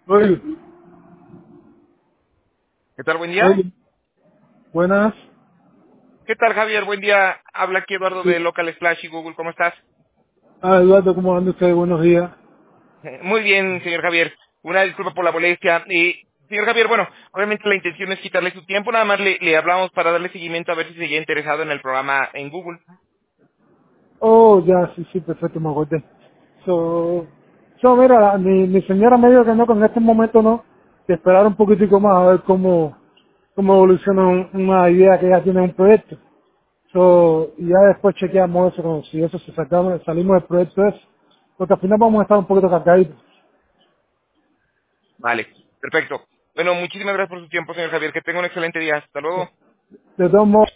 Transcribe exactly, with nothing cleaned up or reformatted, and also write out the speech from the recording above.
Oye, ¿Qué tal? Buen día. oye, buenas. ¿Qué tal, Javier? Buen día. Habla aquí Eduardo Sí. de Local Splash y Google. ¿Cómo estás? Ah, Eduardo, ¿cómo anda usted? Buenos días. Eh, Muy bien, señor Javier. Una disculpa por la molestia. Y, señor Javier, bueno, obviamente la intención es quitarle su tiempo. Nada más le, le hablamos para darle seguimiento a ver si seguía interesado en el programa en Google. Oh, ya, sí, sí, perfecto, me acordé. So, so mira, la- mi, mi señora me dijo que no, que en este momento no, que esperar un poquitico más a ver cómo, cómo evoluciona un- una idea que ella tiene en un proyecto. So, y ya después chequeamos eso, como si eso se sacamos, salimos del proyecto ese, porque al final vamos a estar un poquito cargaditos. Vale, perfecto. Bueno, muchísimas gracias por su tiempo, señor Javier. Que tenga un excelente día. Hasta luego. De todos modos,